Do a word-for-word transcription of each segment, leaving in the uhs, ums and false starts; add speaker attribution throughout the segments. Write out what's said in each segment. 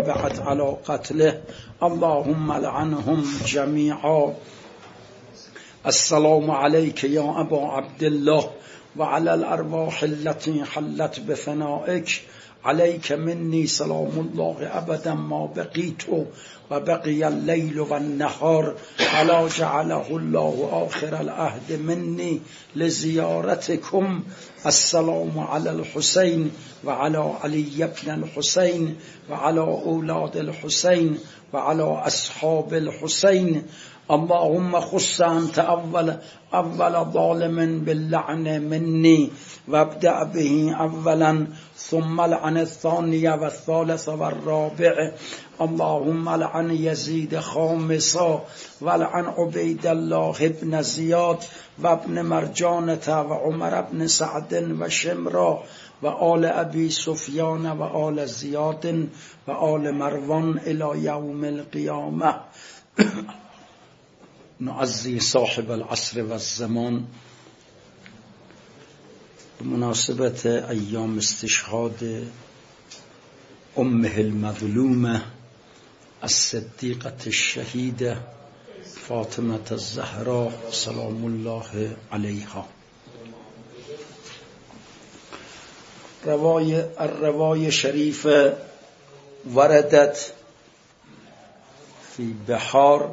Speaker 1: سابعت على قتله اللهم لعنهم جميعا. السلام عليك يا أبا عبد الله وعلى الأرواح التي حلت بفنائك. عليك مني سلام الله أبدا ما بقيت وبقي الليل والنهار ولا جعله الله آخر العهد مني لزيارتكم. السلام على الحسين وعلى علي بن الحسين وعلى أولاد الحسين وعلى أصحاب الحسين. اللهم خص أنت أول أول ظالم باللعن مني وابدأ به أولا ثم لعن الثانية والثالث والرابع. اللهم لعن يزيد خامسا ولعن عبيد الله بن زياد وابن مرجانة وعمر بن سعد وشمرا وآل أبي سفيان وآل زياد وآل مروان إلى يوم القيامة. نعزي صاحب العصر والزمان بمناسبة أيام استشهاد أمه المظلومة الصديقة الشهيدة فاطمة الزهراء سلام الله عليها. رواية الرواية شريفة وردت في بحار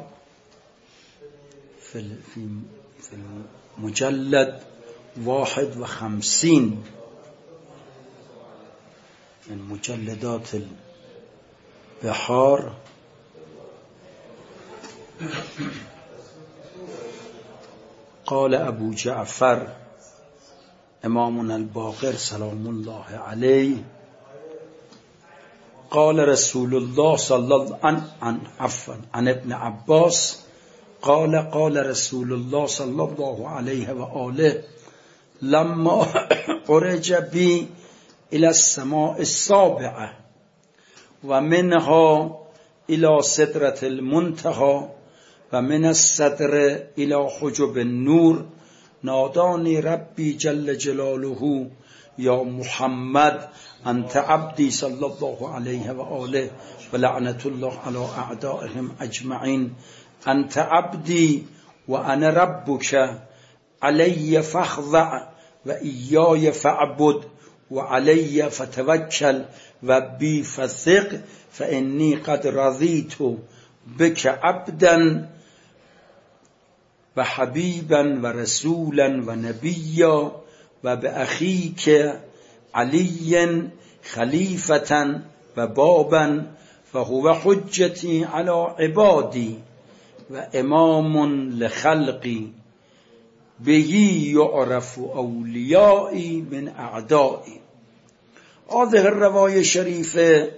Speaker 1: في في المجلد واحد وخمسين من مجلدات البحار قال أبو جعفر إمامنا الباقر سلام الله عليه قال رسول الله صلى الله عليه وسلم عفوا عن ابن عباس قال قال رسول الله صلى الله عليه وآله لما عرج بي إلى السماء السابعة ومنها إلى سدرة المنتهى ومن السدر إلى حجب النور ناداني ربي جل جلاله يا محمد أنت عبدي صلى الله عليه وآله ولعنة الله على أعدائهم أجمعين. أنت عبدي وأنا ربك علي فاخضع وإياي فاعبد وعلي فتوكل وبي فثق فإني قد رضيت بك عبدا وحبيبا ورسولا ونبيا وبأخيك علي خليفة وبابا فهو حجتي على عبادي وإمام لخلقي به يعرف أوليائي من أعدائي. هذه الرواية الشريفة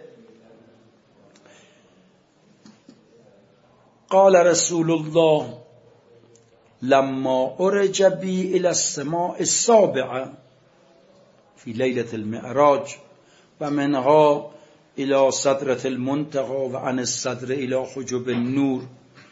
Speaker 1: قال رسول الله لما أرج بي إلى السماء السابعة في ليلة المعراج ومنها إلى سدرة المنتهى وعن السدر إلى حجب النور.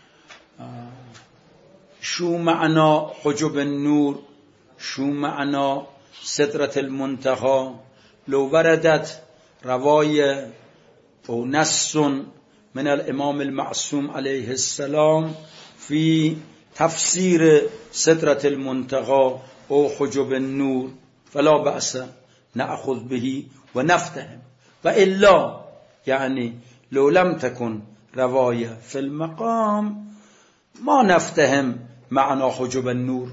Speaker 1: شو معنى حجب النور؟ شو معنى سدرة المنتهى؟ لو وردت رواية أو نص من الإمام المعصوم عليه السلام في تفسير سدرة المنتهى أو حجب النور فلا بأس نأخذ به ونفتهم، وإلا يعني لو لم تكن رواية في المقام ما نفتهم معنى حجب النور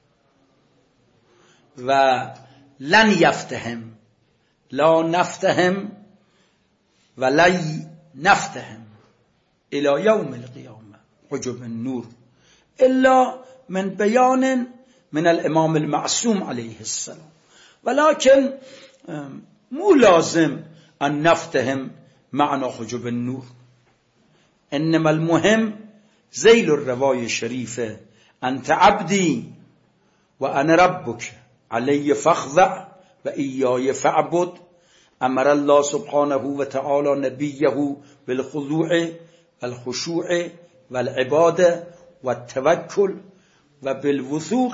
Speaker 1: ولن يفتهم لا نفتهم ولن نفتهم إلى يوم القيامة حجب النور إلا من بيان من الإمام المعصوم عليه السلام. ولكن مو لازم أن نفتهم معنى حجب النور، إنما المهم زيل الرواية الشريفة أنت عبدي وأنا ربك علي فاخضع وإياي فاعبد. أمر الله سبحانه وتعالى نبيه بالخضوع والخشوع والعبادة والتوكل وبالوثوق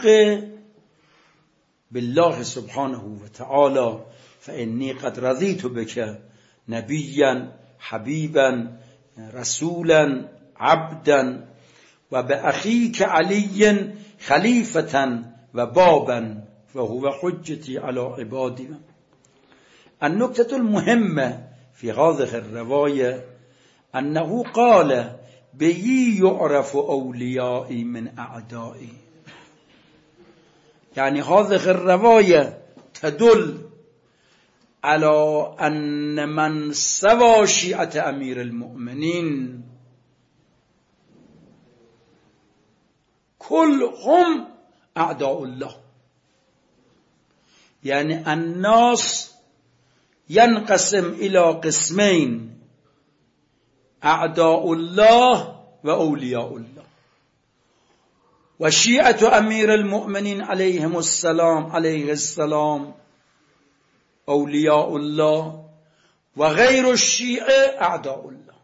Speaker 1: بالله سبحانه وتعالى. فإني قد رضيت بك نبيا حبیبا رسولا عبدا و به اخیک علی خلیفة و بابا و هو حجتی علی عبادی. النکته المهمه في هذه الرواية أنه قال به يعرف أوليائي من أعدائي. يعني هذه الرواية تدل على أن من سوى شيعة أمير المؤمنين كلهم أعداء الله. يعني الناس ينقسم إلى قسمين: أعداء الله وأولياء الله. وشيعة أمير المؤمنين عليهم السلام عليه السلام أولياء الله، وغير الشيعة أعداء الله.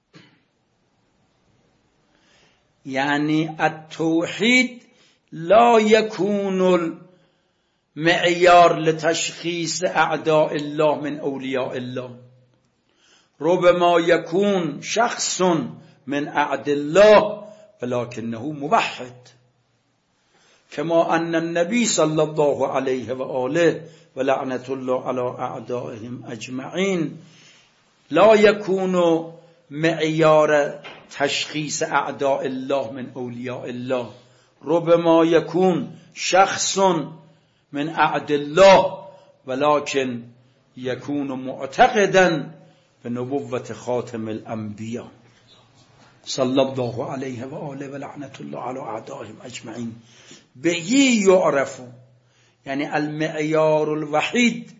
Speaker 1: يعني التوحيد لا يكون المعيار لتشخيص أعداء الله من أولياء الله. ربما يكون شخص من أعداء الله ولكنه موحد، كما أن النبي صلى الله عليه وآله ولعنة الله على أعدائهم أجمعين لا يكون معيار تشخيص أعداء الله من أولياء الله. ربما يكون شخص من أعداء الله ولكن يكون معتقدا بنبوة خاتم الأنبياء صلى الله عليه وآله ولعنة الله على أعدائهم أجمعين. به يعرف، يعني المعيار الوحيد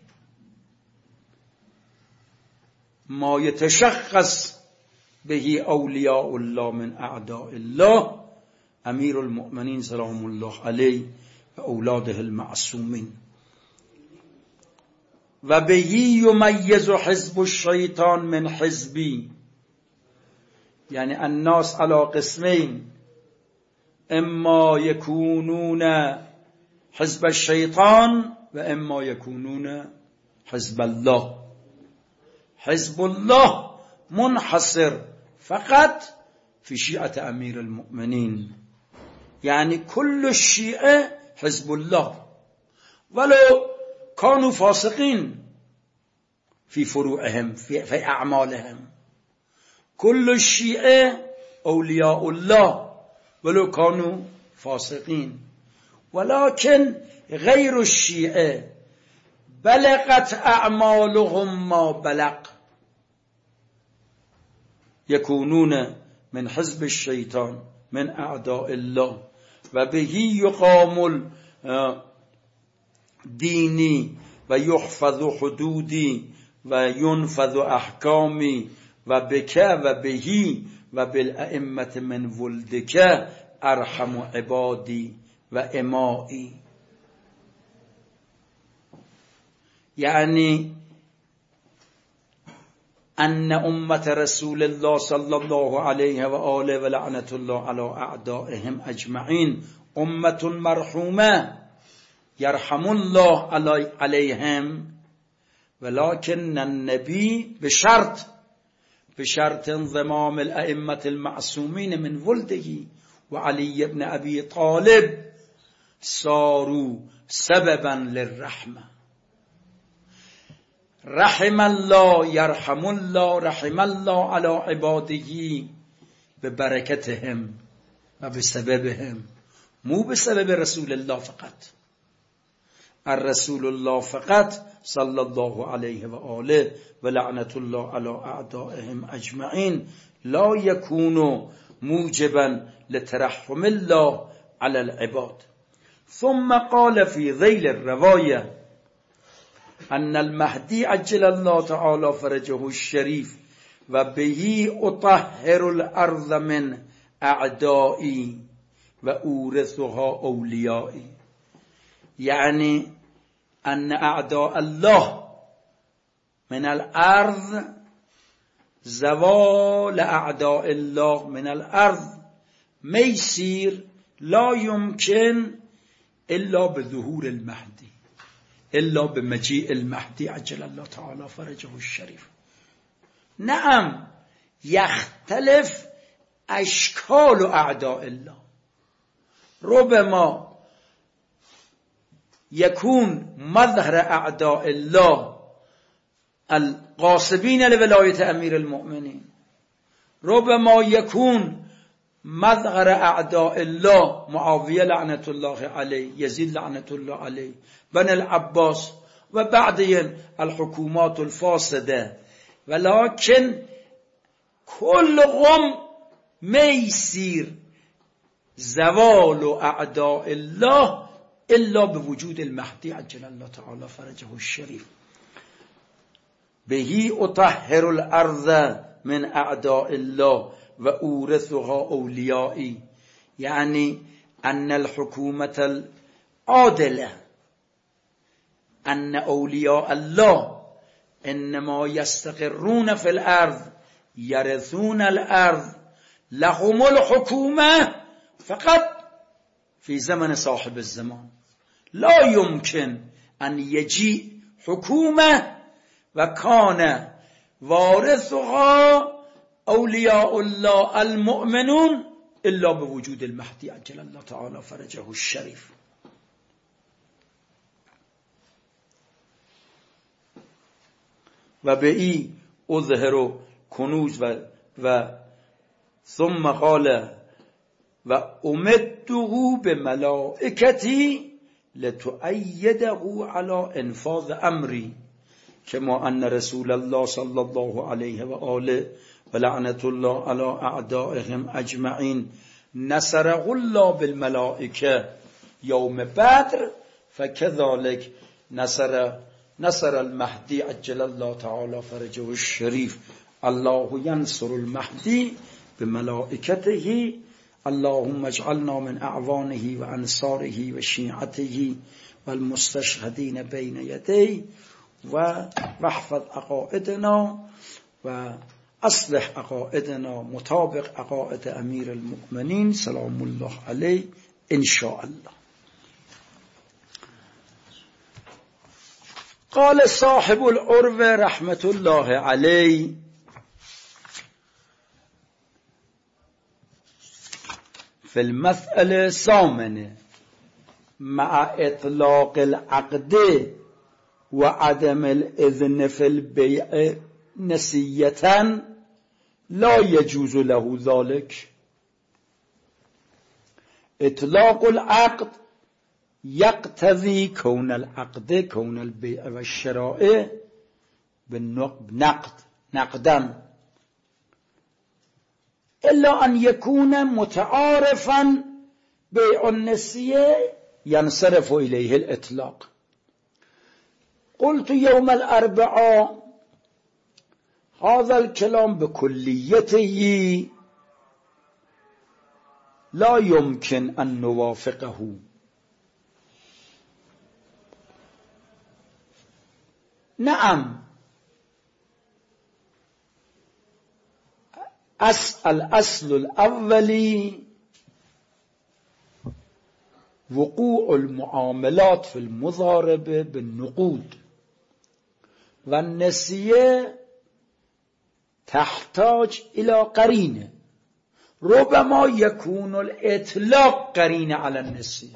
Speaker 1: ما يتشخص به أولياء الله من أعداء الله أمير المؤمنين سلام الله عليه وأولاده المعصومين. وبه يميز حزب الشيطان من حزبي. يعني الناس على قسمين: إما يكونون حزب الشيطان وإما يكونون حزب الله. حزب الله منحصر فقط في شيعة أمير المؤمنين، يعني كل الشيعة حزب الله ولو كانوا فاسقين في فروعهم في, في أعمالهم. كل الشيعة أولياء الله ولو كانوا فاسقين. ولكن غير الشيعة بلغت أعمالهم ما بلغ، يكونون من حزب الشيطان من أعداء الله. وبه يقام ديني ويحفظ حدودي وينفذ أحكامي، وبك وبه وبالأئمة من ولدك أرحم عبادي وإمائي. يعني أن أمة رسول الله صلى الله عليه وآله ولعنة الله على أعدائهم أجمعين أمة مرحومة يرحم الله عليهم، ولكن النبي بشرط بشرط انضمام الأئمة المعصومين من ولده وعلي بن أبي طالب صاروا سببا للرحمة. رحم الله يرحم الله رحم الله على عباده ببركتهم وبسببهم، مو بسبب رسول الله فقط. الرسول الله فقط صلى الله عليه وآله ولعنة الله على أعدائهم أجمعين لا يكون موجبا لترحم الله على العباد. ثم قال في ذيل الرواية أن المهدي عجل الله تعالى فرجه الشريف وبه أطهر الأرض من أعدائي وأورثها أوليائي. يعني أن أعداء الله من الأرض زوال أعداء الله من الأرض ميسير لا يمكن إلا بظهور المهدي، إلا بمجيء المهدي عجل الله تعالى فرجه الشريف. نعم یختلف اشکال اعداء الله، ربما يكون مظهر اعداء الله القاصبين لولاية امير المؤمنين، ربما يكون مظهر اعداء الله معاوية لعنة الله عليه، يزيد لعنة الله عليه، بني العباس و بعدين الحكومات الفاسدة. ولكن كل غم ميسير زوال اعداء الله الا بوجود المهدي عجل الله تعالى فرجه الشريف. به اطهر الارض من اعداء الله و اورثها اولیائی، یعنی ان الحکومت العادله، ان اولیاء الله انما یستقرون فی الارض یرثون الارض لهم الحکومه فقط في زمن صاحب الزمان. لا يمكن أن يجيء حكومة وكان وارثها أولياء الله المؤمنون إلا بوجود المهدي عجل الله تعالى فرجه الشريف. و به ای اظهر کنوز و, و ثم قال و امده به ملائکتی لتؤیده علی انفاذ امری کما ان رسول الله صلی الله علیه و آله و لعنت الله علی اعدائهم اجمعین نصره الله بالملائکه یوم بدر فكذلك نصر نصر المهدی عجل الله تعالی فرجه الشریف. الله ینصر المهدی بملائکته اللهم اجعلنا من اعوانه و انصاره و شیعته و المستشهدین بین یدی و واحفظ عقائدنا و اصلح عقائدنا مطابق عقائد امیر المؤمنین سلام الله علیه ان شاء الله. قال صاحب العروة رحمت الله علیه في المسألة الثامنة مع إطلاق العقد وعدم الإذن في البيع نسية لا يجوز له ذلك. إطلاق العقد يقتضي كون العقد كون البيع والشراء بالنقد نقدا إلا أن يكون متعارفا بيع النسية ينصرف إليه الإطلاق. قلت يوم الأربعاء هذا الكلام بكليته لا يمكن أن نوافقه. نعم الأصل الأولي وقوع المعاملات في المضاربة بالنقود والنسية تحتاج إلى قرينة، ربما يكون الإطلاق قرينة على النسية،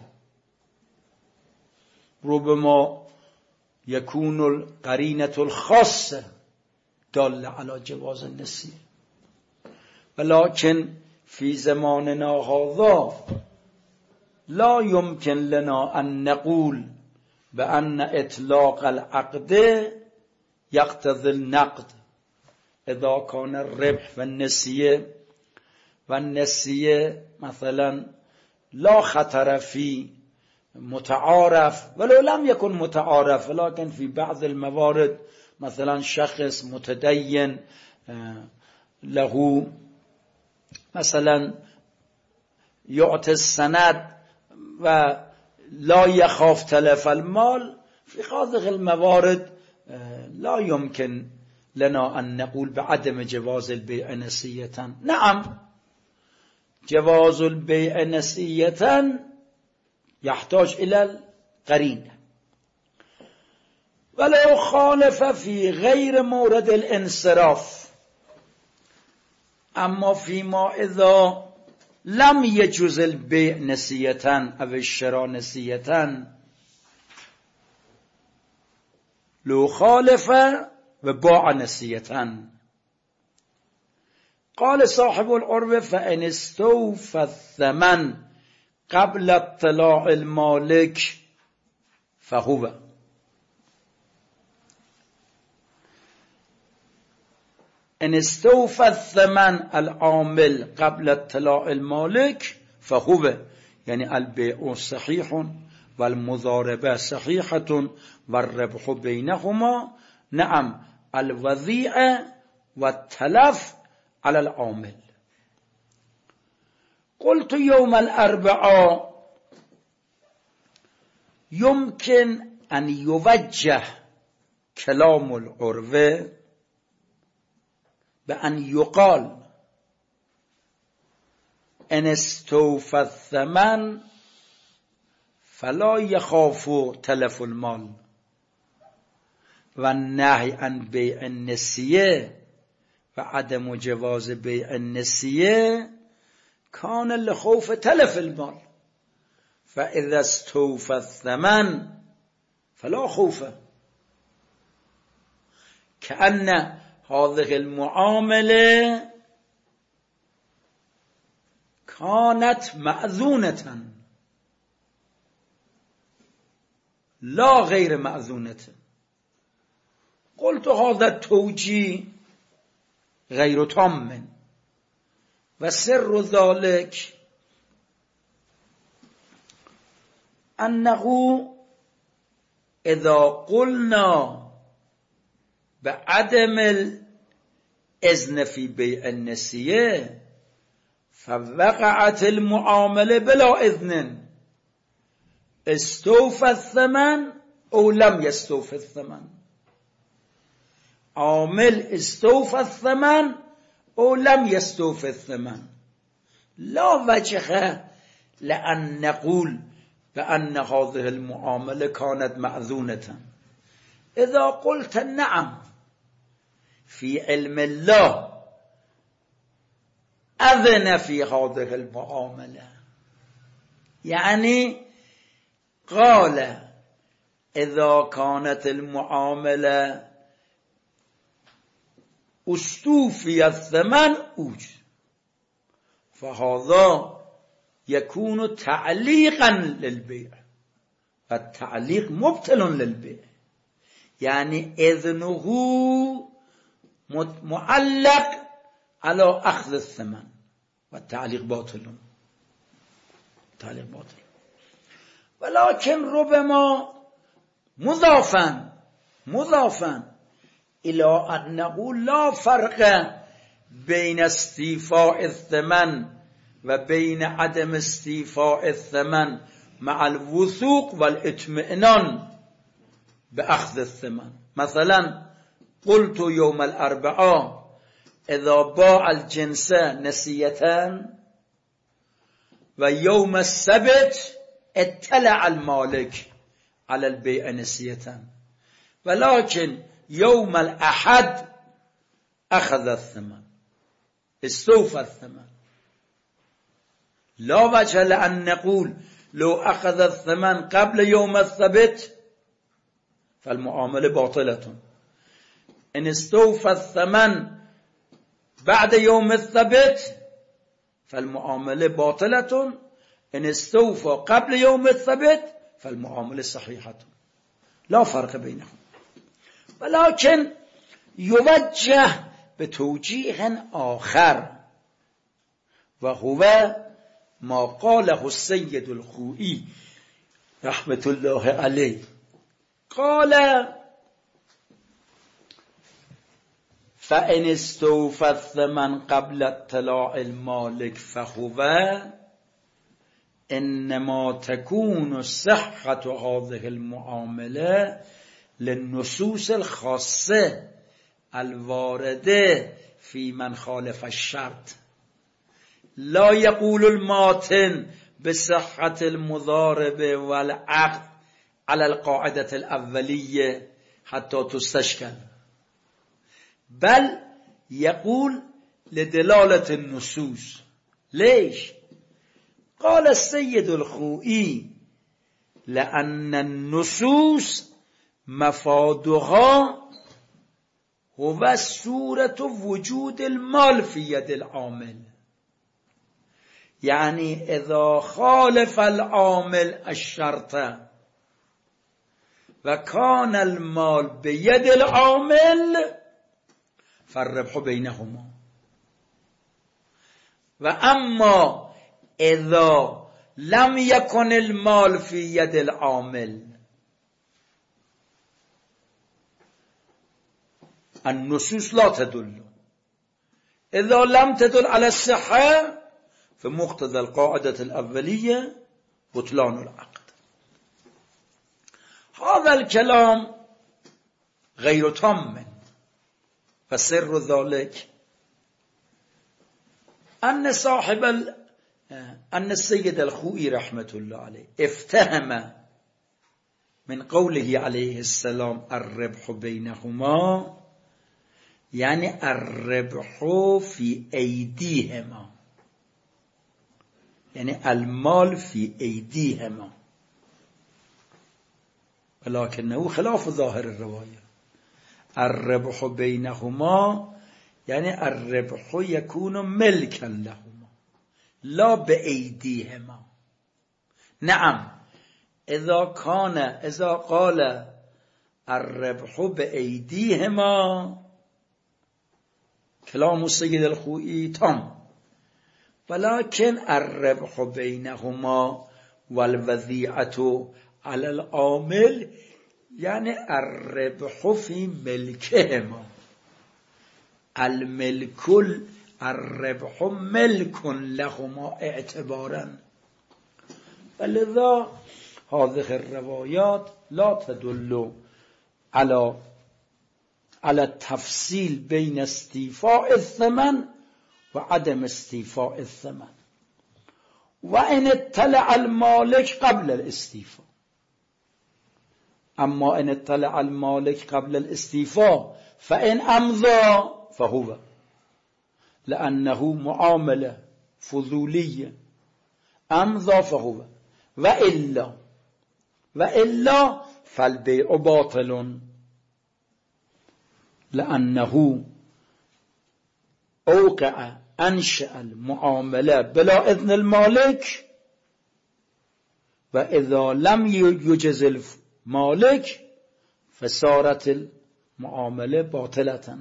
Speaker 1: ربما يكون القرينة الخاصة دالة على جواز النسية. ولكن في زماننا هذا لا يمكن لنا أن نقول بأن إطلاق العقد يقتضي النقد إذا كان الربح والنسية والنسية مثلا لا خطر في متعارف ولو لم يكن متعارف، ولكن في بعض الموارد مثلا شخص متدين له مثلا يعطي السند و لا يخاف تلف المال، في هذه الموارد لا يمكن لنا أن نقول بعدم جواز البيع نسية. نعم جواز البيع نسية يحتاج إلى القرينة، ولو خالف في غير مورد الانصراف اما فيما اذا لم يجوز البيع نسية او الشراء نسية لو خالف و باع نسية. قال صاحب العروة فإن استوفى الثمن قبل اطلاع المالك فهو. إن استوفى الثمن العامل قبل اطلاع المالك فهو، يعني البيع صحيح والمضاربة صحيحة والربح بينهما. نعم الوضيعة والتلف على العامل. قلت يوم الأربعاء يمكن أن يوجه كلام العروة بأن يقال إن استوفى الثمن فلا يخاف تلف المال، والنهي عن بيع النسية وعدم جواز بيع النسية كان لخوف تلف المال، فإذا استوفى الثمن فلا خوف. كأن هذه المعاملة كانت مأذونة لا غير مأذونة. قلت هذا التوجيه غير تام، وسر ذلك أنه إذا قلنا بعدم الإذن في بيع النسية فوقعت المعاملة بلا إذن، استوفى الثمن أو لم يستوفى الثمن، عامل استوفى الثمن أو لم يستوفى الثمن، لا وجه لأن نقول بأن هذه المعاملة كانت مأذونة. إذا قلت نعم في علم الله أذن في هذه المعاملة، يعني قال إذا كانت المعاملة استوفي الثمن أوجد، فهذا يكون تعليقا للبيع، التعليق مبطل للبيع، يعني إذنه معلق على أخذ الثمن، والتعليق باطل، التعليق باطل. ولكن ربما مضافا مضافا إلى أنه لا فرق بين استيفاء الثمن وبين عدم استيفاء الثمن مع الوثوق والاطمئنان بأخذ الثمن. مثلا قلت يوم الأربعاء إذا باع الجنس نسيتان ويوم السبت اطلع المالك على البيع نسيتان، ولكن يوم الأحد أخذ الثمن استوفى الثمن، لا وجه لأن نقول لو أخذ الثمن قبل يوم السبت فالمعاملة باطلة، إن استوفى الثمن بعد يوم السبت فالمعاملة باطلة، إن استوفى قبل يوم السبت فالمعاملة صحيحة، لا فرق بينهم. ولكن يوجه بتوجيه آخر، وهو ما قاله السيد الخوئي رحمة الله عليه، قال فإن استوفى الثمن قبل اطلاع المالك فهو إنما تكون صحة هذه المعاملة للنصوص الخاصة الواردة في من خالف الشرط، لا يقول الماتن بصحة المضاربة والعقد على القاعدة الأولية حتى تستشكل، بل يقول لدلالة النصوص. ليش؟ قال السيد الخوئي لأن النصوص مفادها هو صورة وجود المال في يد العامل. يعني إذا خالف العامل الشرط وكان المال بيد العامل فالربح بينهما. وأما إذا لم يكن المال في يد العامل النصوص لا تدل. إذا لم تدل على الصحة فمقتضى القاعدة الأولية بطلان العقد. هذا الكلام غير تام، فسر ذلك أن صاحب ال... أن السيد الخوئي رحمة الله عليه افتهم من قوله عليه السلام الربح بينهما، يعني الربح في أيديهما، يعني المال في أيديهما، ولكنه خلاف ظاهر الرواية. الربح بينهما يعني الربح يكون ملكا لهما لا بأيديهما. نعم إذا كان إذا قال الربح بأيديهما كلام السيد الخوئي تام، ولكن الربح بينهما والوذيعة على العامل يعني الربح في ملكهما. الملك الربح ملك لهما اعتبارا، فلذا هذه الروايات لا تدل على على التفصيل بين استيفاء الثمن وعدم استيفاء الثمن. وإن اطلع المالك قبل الاستيفاء، أما إن اطلع المالك قبل الاستيفاء فإن أمضى فهو، لأنه معاملة فضولية، أمضى فهو، وإلا وإلا فالبيع باطل، لأنه أوقع أنشأ المعاملة بلا إذن المالك، وإذا لم يجز المالك فصارت المعاملة باطلة.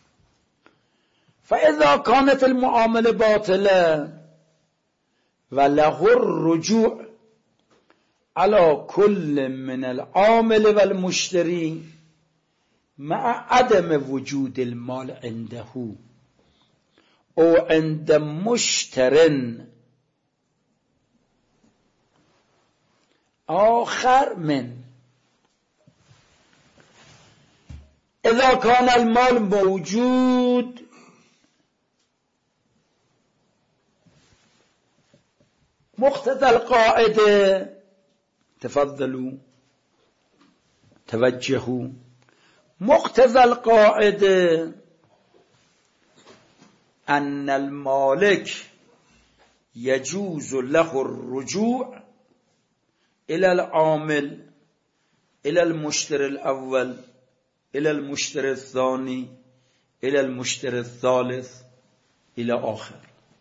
Speaker 1: فإذا كانت المعاملة باطلة وله الرجوع على كل من العامل والمشتري مع عدم وجود المال عنده أو عند مشتر آخر من، إذا كان المال موجود مقتضى القاعدة، تفضلوا توجهوا، مقتضى القاعدة أن المالك يجوز له الرجوع إلى العامل، إلى المشتري الأول، إلى المشتري الثاني، إلى المشتري الثالث إلى آخر.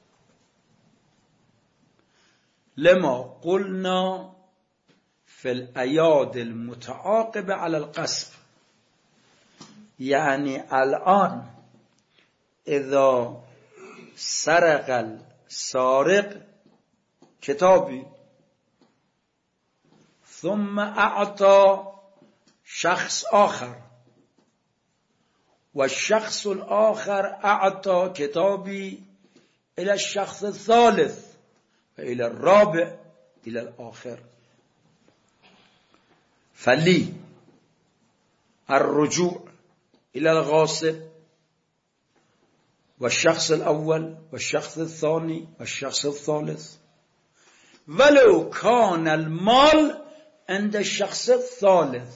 Speaker 1: لما قلنا في الأياد المتعاقبة على القسم، يعني الآن إذا سرق السارق كتابي ثم أعطى شخص آخر، والشخص الآخر أعطى كتابي إلى الشخص الثالث وإلى الرابع إلى الآخر، فلي الرجوع إلى الغاصب والشخص الأول والشخص الثاني والشخص الثالث، ولو كان المال عند الشخص الثالث،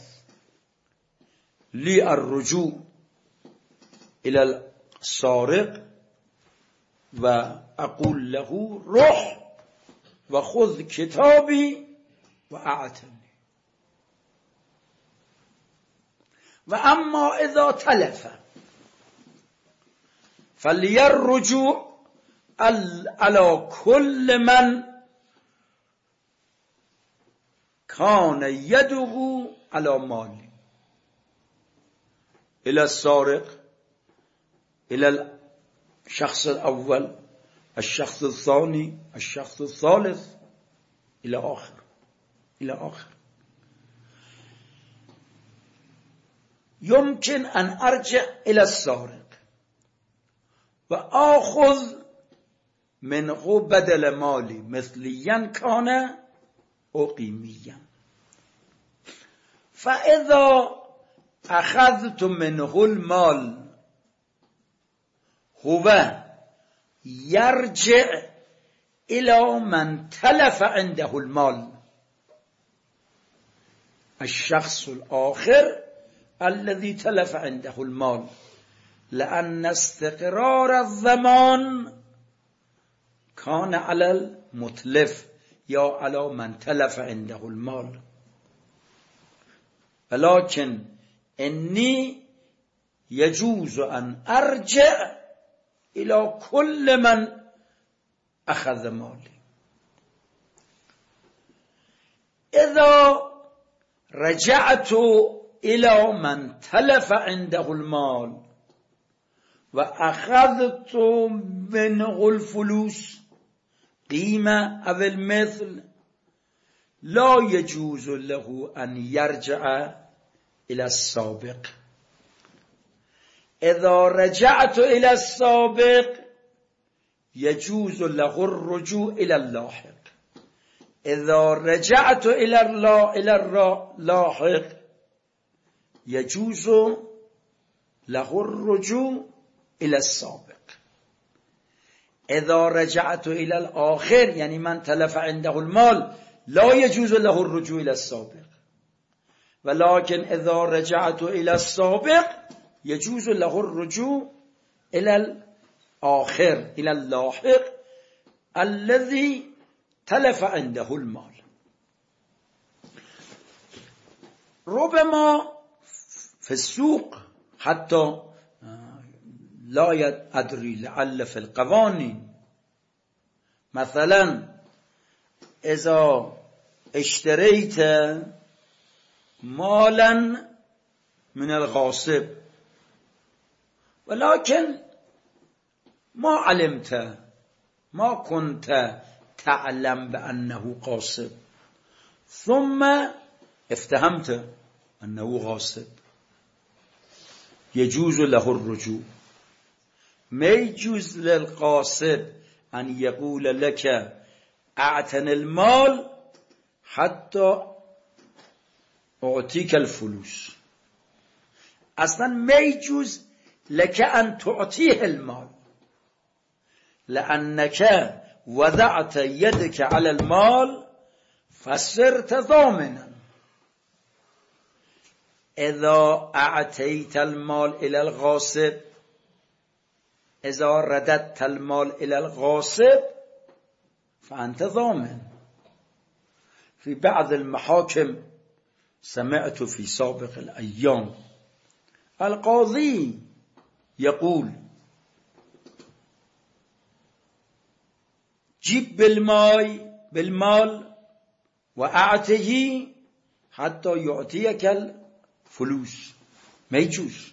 Speaker 1: لي الرجوع إلى السارق و اقول له روح و خذ کتابی و اعتنی. و اما اذا تلف فلیرجع على كل من كان يده على مالی الى السارق، الى الشخص الاول، الشخص الثاني، الشخص الثالث، الى آخر الى آخر. يمكن ان ارجع الى السارق و آخذ منه بدل مالی مثلیا كان او قیمیا. فاذا اخذت منه المال هو يرجع الى من تلف عنده المال، الشخص الآخر الذي تلف عنده المال، لأن استقرار الضمان كان على المتلف یا على من تلف عنده المال. ولكن إني يجوز أن أرجع إلى كل من أخذ مالي. إذا رجعت إلى من تلف عنده المال وأخذت منه الفلوس قيمة أو المثل لا يجوز له أن يرجع إلى السابق. إذا رجعت إلى السابق يجوز له الرجوع إلى اللاحق. إذا رجعت إلى إلى اللاحق يجوز له الرجوع إلى السابق. إذا رجعت إلى الآخر يعني من تلف عنده المال لا يجوز له الرجوع إلى السابق، ولكن إذا رجعت إلى السابق يجوز له الرجوع إلى الآخر إلى اللاحق الذي تلف عنده المال. ربما في السوق حتى لا أدري لعل في القوانين مثلا إذا اشتريت مالا من الغاصب ولكن ما علمت ما كنت تعلم بأنه غاصب ثم افتهمت أنه غاصب يجوز له الرجوع. ما يجوز للغاصب أن يقول لك أعطني المال حتى أعطيك الفلوس. أصلا ما يجوز لك أن تعطيه المال لأنك وضعت يدك على المال فصرت ضامنا. إذا أعطيت المال إلى الغاصب إذا رددت المال إلى الغاصب فأنت ضامن. في بعض المحاكم سمعت في سابق الأيام القاضي يقول جيب بالمال بالمال وأعطه حتى يعطيك الفلوس، ما يجوز.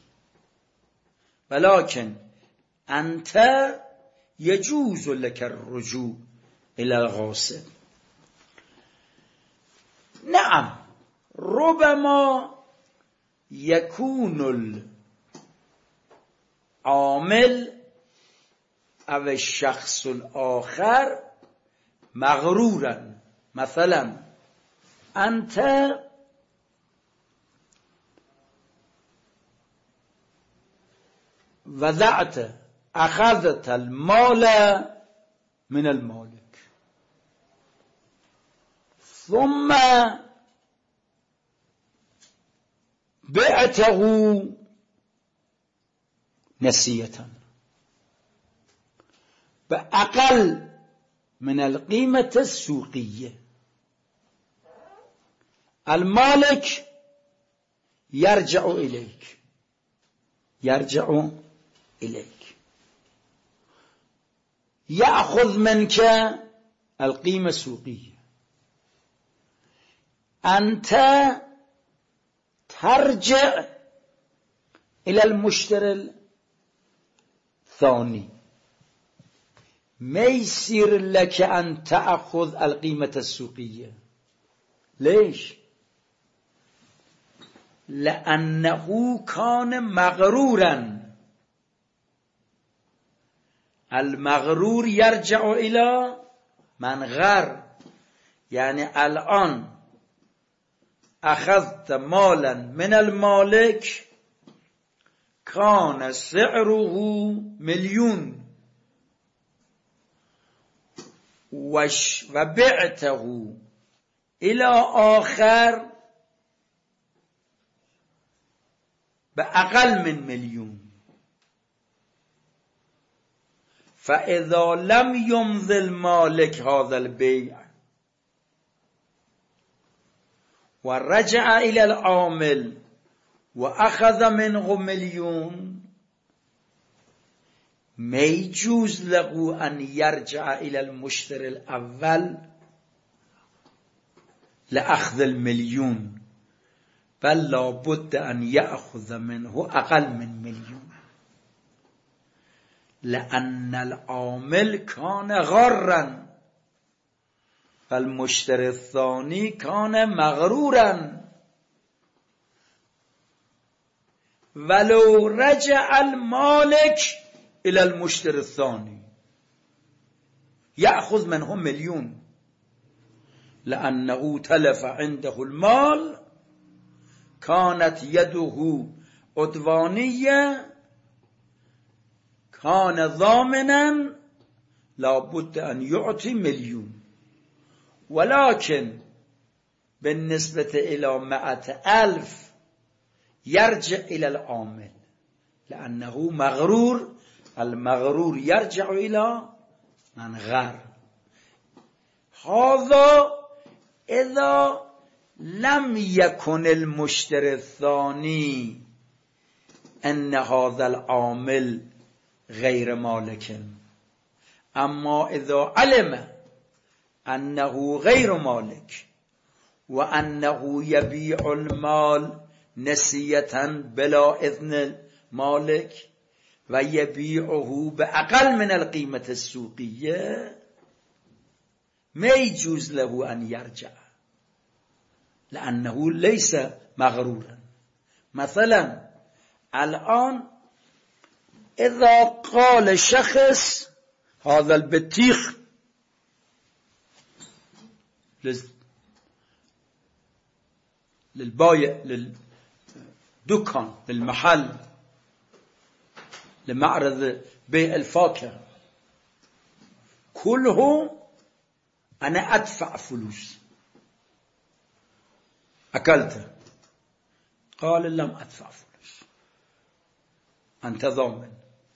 Speaker 1: ولكن أنت يجوز لك الرجوع إلى الغاصب. نعم ربما يكون العامل أو الشخص الآخر مغرورا. مثلا أنت وضعت أخذت المال من المالك ثم بعته نسية بأقل من القيمة السوقية. المالك يرجع إليك يرجع إليك يأخذ منك القيمة السوقية، أنت ترجع إلى المشتري الثاني، ما يصير لك أن تأخذ القيمة السوقية. ليش؟ لأنه كان مغرورا. المغرور يرجع إلى من غر، يعني الآن أخذت مالا من المالك كان سعره مليون وبعته إلى آخر بأقل من مليون، فإذا لم يمضي المالك هذا البيع ورجع إلى العامل وأخذ منه مليون، ما يجوز له أن يرجع إلى المشتري الأول لأخذ المليون، بل لابد أن يأخذ منه أقل من مليون، لأن العامل كان غرا فالمشتري الثاني كان مغرورا. ولو رجع المالك إلى المشتري الثاني يأخذ منهم مليون، لأنه تلف عنده المال، كانت يده عدوانية، كان ضامنا، لابد أن يعطي مليون. ولكن بالنسبة إلى مئة ألف يرجع إلى العامل لأنه مغرور. المغرور يرجع إلى من غر. هذا إذا لم يكن المشتري الثاني أن هذا العامل غير مالك. أما إذا علم أنه غير مالك وأنه يبيع المال نسية بلا إذن المالك ويبيعه بأقل من القيمة السوقية، ما يجوز له أن يرجع لأنه ليس مغرورا. مثلا الآن إذا قال شخص هذا البطيخ للبايع للدكان للمحل لمعرض بيع الفاكهة كله أنا أدفع فلوس، أكلته، قال لم أدفع فلوس، أنت ضامن،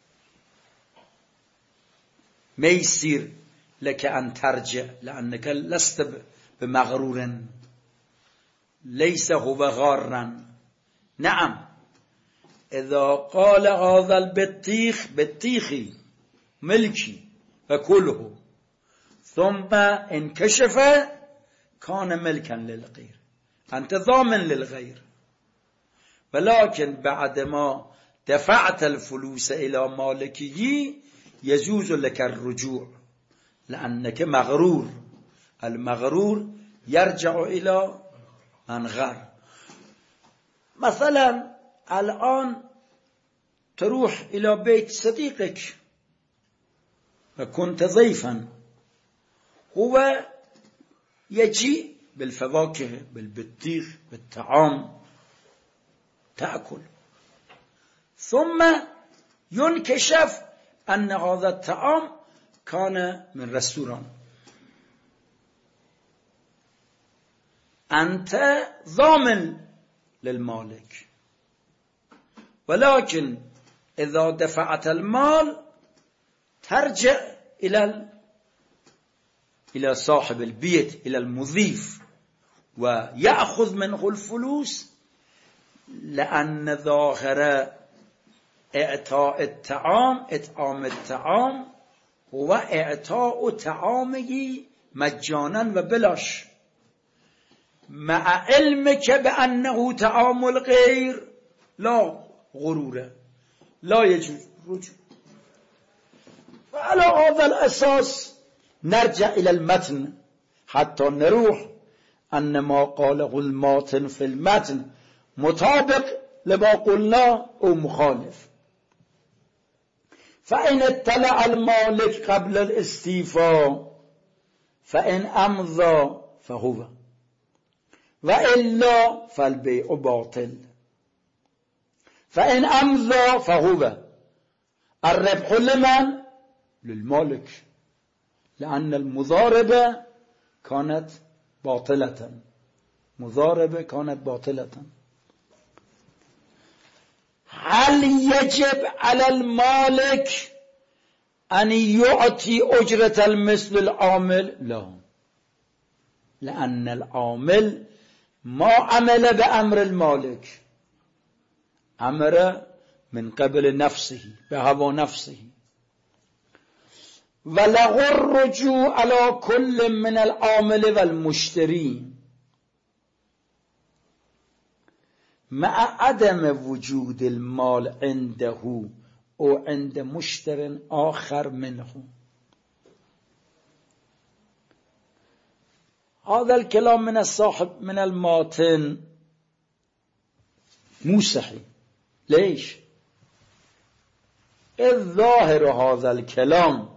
Speaker 1: ما يصير لك أن ترجع لأنك لست بمغرور، ليس هو غارا. نعم إذا قال هذا البطيخ بطيخي ملكي فكله ثم انكشف كان ملكا للغير، أنت ضامن للغير، ولكن بعدما دفعت الفلوس إلى مالكه يجوز لك الرجوع لأنك مغرور. المغرور يرجع إلى من غر. مثلا الآن تروح إلى بيت صديقك وكنت ضيفا، هو يجي بالفواكه بالبطيخ بالطعام تأكل، ثم ينكشف أن هذا الطعام كان من رستوران، أنت ضامن للمالك، ولكن إذا دفعت المال ترجع إلى إلى صاحب البيت إلى المضيف ويأخذ منه الفلوس، لأن ظاهر اعطاء الطعام اطعام الطعام هو اعطاء طعامه مجانا و بلاش، مع علمك بأنه طعام الغير لا غروره لا يجوز رجوع. فعلى هذا الأساس نرجع إلى المتن حتى نروح أن ما قاله الماتن في المتن مطابق لما قلنا أو مخالف. فإن اطلع المالك قبل الاستيفاء فإن أمضى فهو، وإلا فالبيع باطل. فإن أمضى فهو، الربح لمن؟ للمالك، لأن المضاربة كانت باطلة، مضاربة كانت باطلة. هل يجب على المالك أن يعطي أجرة المثل العامل؟ لا، لأن العامل ما عمل بأمر المالك، أمر من قبل نفسه بهوى نفسه. وله الرجوع على كل من العامل والمشتري مع عدم وجود المال عنده أو عند مشتر آخر منه. هذا الكلام من الصاحب من الماتن مو صحيح. ليش؟ الظاهر هذا الكلام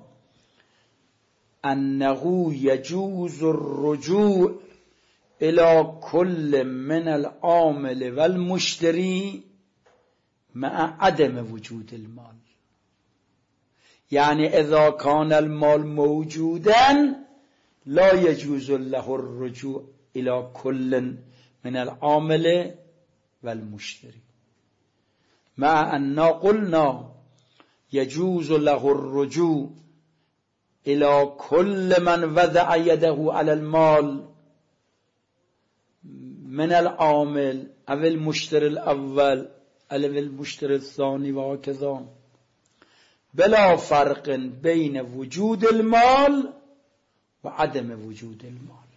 Speaker 1: أنه يجوز الرجوع إلى كل من العامل والمشتري مع عدم وجود المال. يعني إذا كان المال موجودا لا يجوز له الرجوع إلى كل من العامل والمشتري، مع أن قلنا يجوز له الرجوع إلى كل من وضع يده على المال من العامل أو المشتري الأول أو المشتري الثاني وهكذا، بلا فرق بين وجود المال وعدم وجود المال.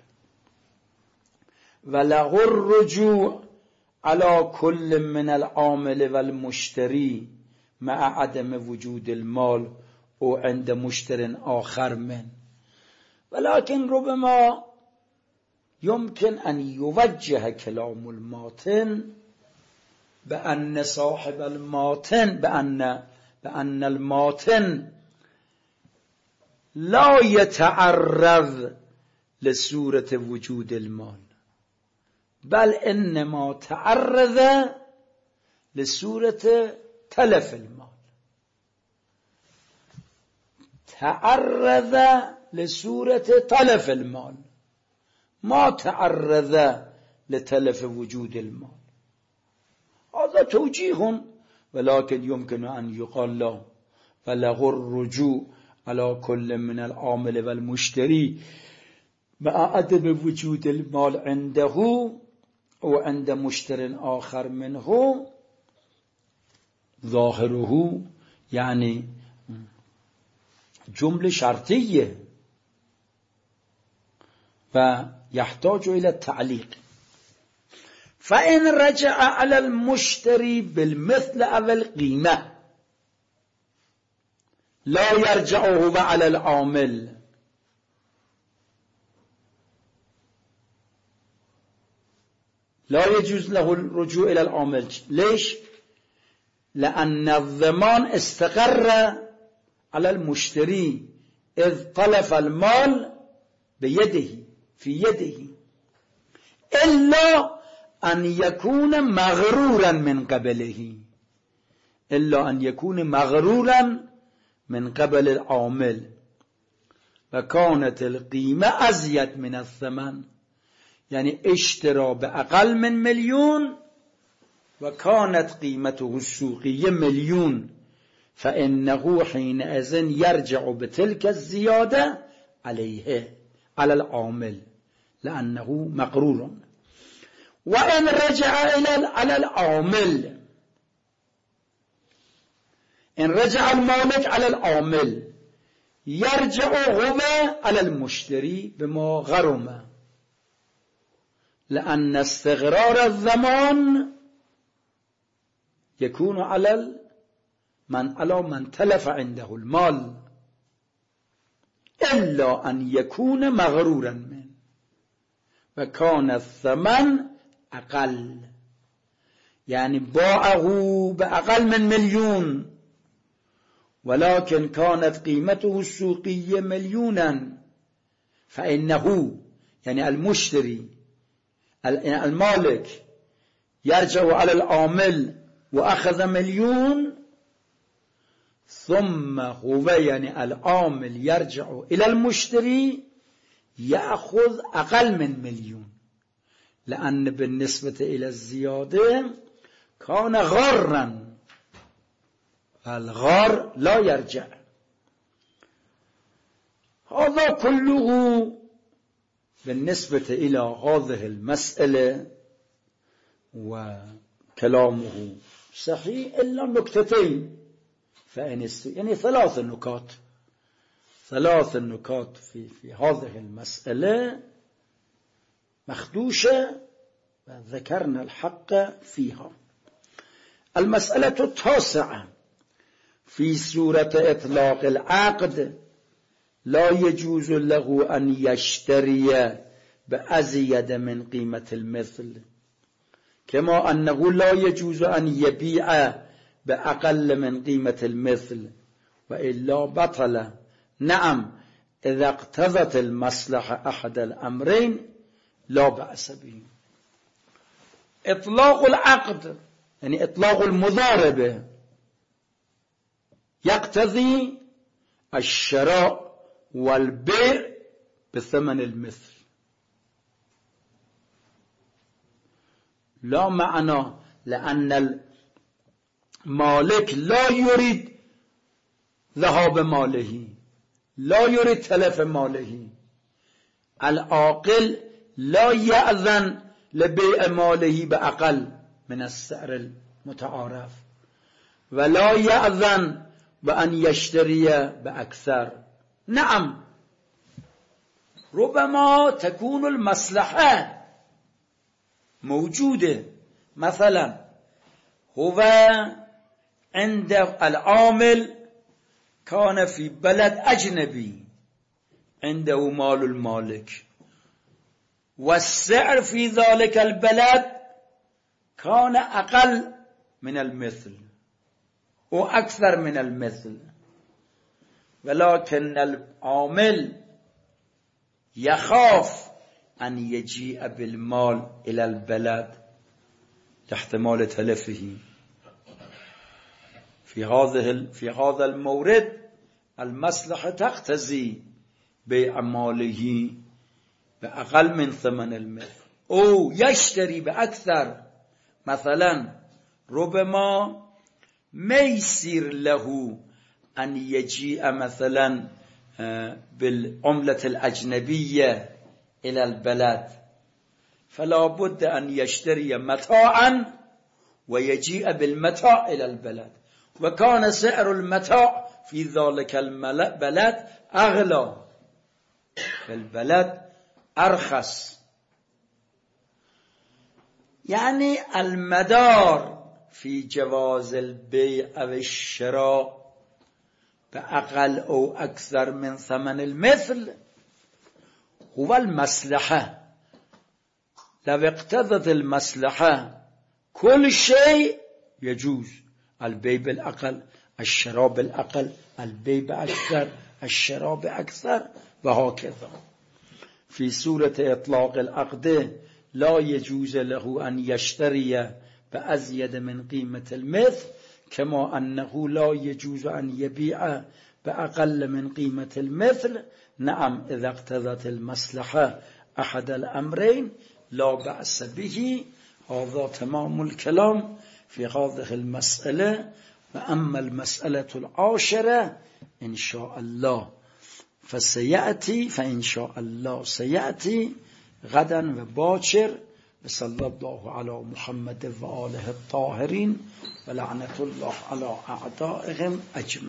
Speaker 1: وله الرجوع على كل من العامل والمشتري مع عدم وجود المال أو عند مشتر آخر من. ولكن ربما يمكن أن يوجه كلام الماتن بأن صاحب الماتن بأن بأن الماتن لا يتعرض لصورة وجود المال، بل إنما تعرض لصورة تلف المال، تعرض لصورة تلف المال، ما تعرض لتلف وجود المال. هذا توجيه، ولكن يمكن أن يقال له فله الرجوع على كل من العامل والمشتري مع عدم وجود المال عنده وعند مشتر آخر منه. ظاهره يعني جملة شرطية ويحتاج إلى التعليق. فإن رجع على المشتري بالمثل أو القيمة لا يرجع هو على العامل، لا يجوز له الرجوع إلى العامل. ليش؟ لأن الضمان استقر على المشتري إذ طلف المال بيده في يده، إلا أن يكون مغرورا من قبله، إلا أن يكون مغرورا من قبل العامل، وكانت القيمة أزيد من الثمن، يعني اشترى بأقل من مليون وكانت قيمته السوقية مليون، فإنه حينئذ يرجع بتلك الزيادة عليه على العامل لأنه مغرور. وإن رجع إلى على العامل، إن رجع المالك على العامل يرجع هو على المشتري بما غرم، لأن استغرار الضمان يكون على من على من تلف عنده المال إلا أن يكون مغرورا منه وكان الثمن أقل، يعني باعه بأقل من مليون ولكن كانت قيمته السوقية مليونا، فإنه يعني المشتري المالك يرجع على العامل وأخذ مليون، ثم هو يعني العامل يرجع إلى المشتري يأخذ أقل من مليون، لأن بالنسبة إلى الزيادة كان غرا، الغار لا يرجع. هذا كله بالنسبة إلى هذه المسألة، وكلامه صحيح إلا نكتتين فإن يعني ثلاث نكات ثلاث نكات في في هذه المسألة مخدوشة وذكرنا الحق فيها. المسألة التاسعة في سورة إطلاق العقد لا يجوز له أن يشتري بأزيد من قيمة المثل، كما أنه لا يجوز أن يبيع بأقل من قيمة المثل وإلا بطل. نعم إذا اقتضت المصلحة أحد الأمرين لا بأس به. إطلاق العقد يعني إطلاق المضاربة يقتضي الشراء والبيع بثمن المثل، لا معنى، لأن المالك لا يريد ذهاب ماله، لا يريد تلف ماله. العاقل لا يأذن لبيع ماله بأقل من السعر المتعارف، ولا يأذن بأن يشتري بأكثر. نعم ربما تكون المصلحة موجودة، مثلا هو عند العامل كان في بلد أجنبي عنده مال المالك، والسعر في ذلك البلد كان أقل من المثل وأكثر من المثل، ولكن العامل يخاف أن يجيء بالمال إلى البلد لاحتمال تلفه. في هذا في هذا المورد المصلحة تقتضي بيع ماله بأقل من ثمن المثل أو يشتري بأكثر. مثلا ربما ما يصير له أن يجيء مثلا بالعملة الأجنبية إلى البلد، فلا بد أن يشتري متاعا ويجيء بالمتاع إلى البلد، وكان سعر المتاع في ذلك البلد أغلى، في البلد أرخص. يعني المدار في جواز البيع أو الشراء بأقل أو أكثر من ثمن المثل هو المصلحة. لو اقتضت المصلحة كل شيء يجوز، البيع بالأقل، الشراء بالأقل، البيع بأكثر، الشراء بأكثر، وهكذا. في سورة إطلاق العقد لا يجوز له أن يشتري بأزيد من قيمة المثل، كما أنه لا يجوز أن يبيع بأقل من قيمة المثل. نعم إذا اقتضت المصلحة أحد الأمرين لا بأس به. هذا تمام الكلام في هذه المسألة، و اما المسألة العاشرة ان شاء الله فسیأتی فان شاء الله سیأتی غدا و باکر و صلی الله علی محمد و آله الطاهرین و لعنت الله علی اعدائهم اجمعین.